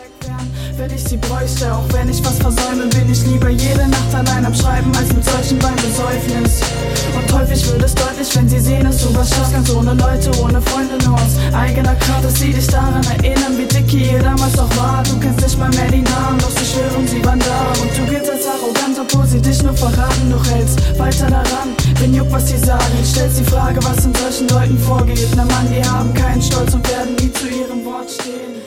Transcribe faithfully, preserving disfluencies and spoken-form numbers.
Wenn ich sie bräuchte, auch wenn ich was versäume, bin ich lieber jede Nacht allein am Schreiben, als mit solchen beim Besäufnis. Und häufig wird es deutlich, wenn sie sehen, dass du was schaffst, ganz ohne Leute, ohne Freunde, nur aus eigener Kraft, dass sie dich daran erinnern, wie dicky ihr damals auch war. Du kennst nicht mal mehr die Namen, doch sie schwören, sie waren da. Und du giltst als arrogant, obwohl sie dich nur verraten. Du hältst weiter daran, wen juckt, was sie sagen. Stellst die Frage, was in solchen Leuten vorgeht. Na Mann, die haben keinen Stolz und werden nie zu ihrem Wort stehen.